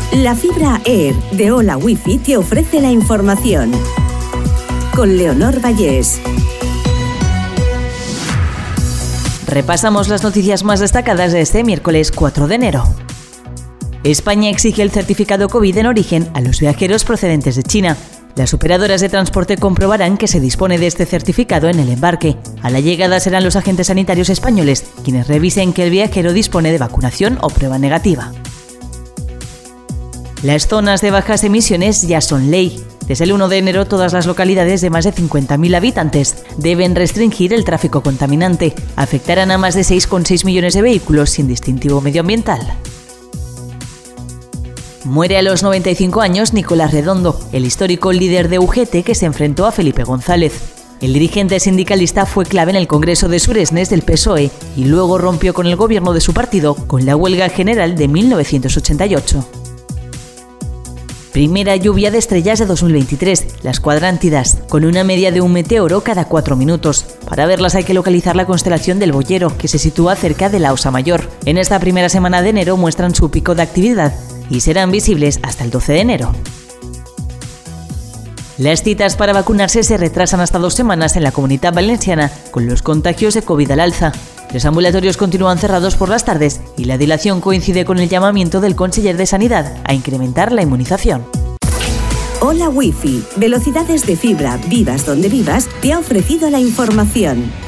La fibra Air de Hola Wifi te ofrece la información. Con Leonor Vallés. Repasamos las noticias más destacadas de este miércoles 4 de enero. España exige el certificado COVID en origen a los viajeros procedentes de China. Las operadoras de transporte comprobarán que se dispone de este certificado en el embarque. A la llegada serán los agentes sanitarios españoles quienes revisen que el viajero dispone de vacunación o prueba negativa. Las zonas de bajas emisiones ya son ley. Desde el 1 de enero, todas las localidades de más de 50.000 habitantes deben restringir el tráfico contaminante. Afectarán a más de 6,6 millones de vehículos sin distintivo medioambiental. Muere a los 95 años Nicolás Redondo, el histórico líder de UGT que se enfrentó a Felipe González. El dirigente sindicalista fue clave en el Congreso de Suresnes del PSOE y luego rompió con el gobierno de su partido con la huelga general de 1988. Primera lluvia de estrellas de 2023, las Cuadrántidas, con una media de un meteoro cada 4 minutos. Para verlas hay que localizar la constelación del Boyero, que se sitúa cerca de la Osa Mayor. En esta primera semana de enero muestran su pico de actividad y serán visibles hasta el 12 de enero. Las citas para vacunarse se retrasan hasta 2 semanas en la Comunitat Valenciana, con los contagios de COVID al alza. Los ambulatorios continúan cerrados por las tardes y la dilación coincide con el llamamiento del conseller de Sanidad a incrementar la inmunización. Hola Wifi, velocidades de fibra, vivas donde vivas, te ha ofrecido la información.